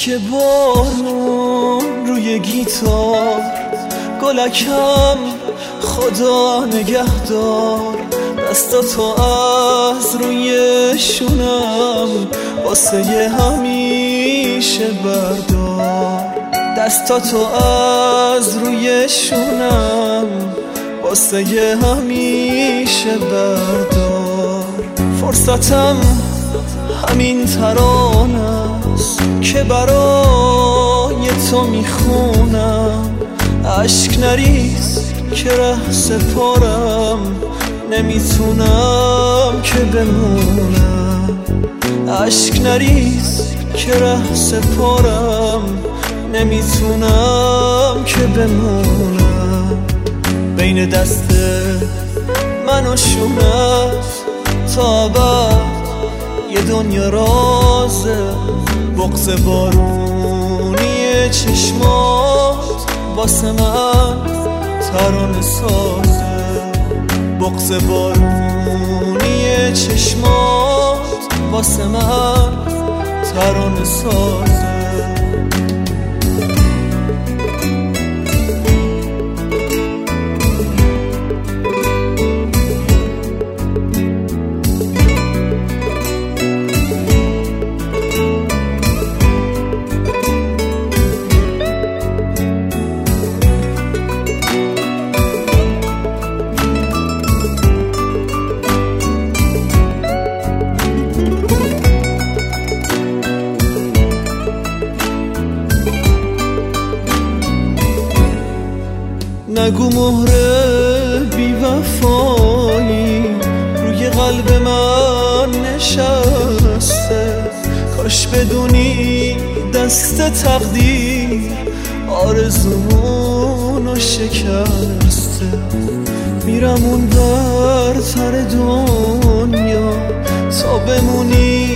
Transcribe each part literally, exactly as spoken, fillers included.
اشک بارون روی گیتار، گلکم خدا نگهدار. دستاتو از روی شونم واسه همیشه بردار. دستاتو از روی شونم واسه همیشه بردار. فرصتم همین ترانه است که برای تو میخونم. عشق نریز که ره سپارم، نمیتونم که بمونم. عشق نریز که ره سپارم، نمیتونم که بمونم. بین دست من و شونت تا بعد یه دنیا رازه. بغض بارونی چشمات واسه من ترانه سازه. بغض بارونی چشمات واسه من ترانه سازه. نگو مهره بی وفایی روی قلب من نشسته. کاش بدونی دست تقدیر آرزومونو شکسته. میرم اون برتر دنیا تا بمونی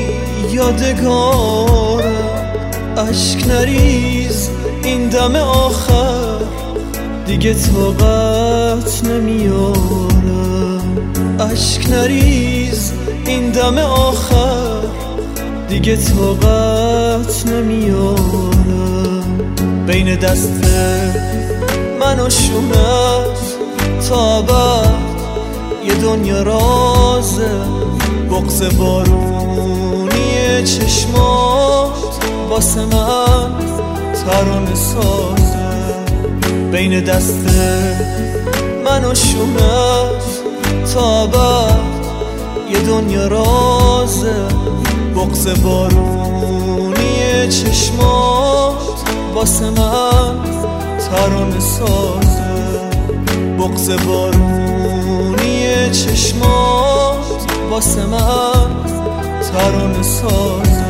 یادگارم. اشک نریز این دم آخر، دیگه طاقت نمیارم. اشک نریز این دم آخر، دیگه طاقت نمیارم. بین دست من و شونت تا بعد یه دنیا رازه. بغض بارونی چشمات واسه من ترانه سازه. بین دست من و شونت تا بعد یه دنیا رازه. بغض بارونی چشمات واسه من ترانه سازه. بغض بارونی چشمات واسه من ترانه سازه.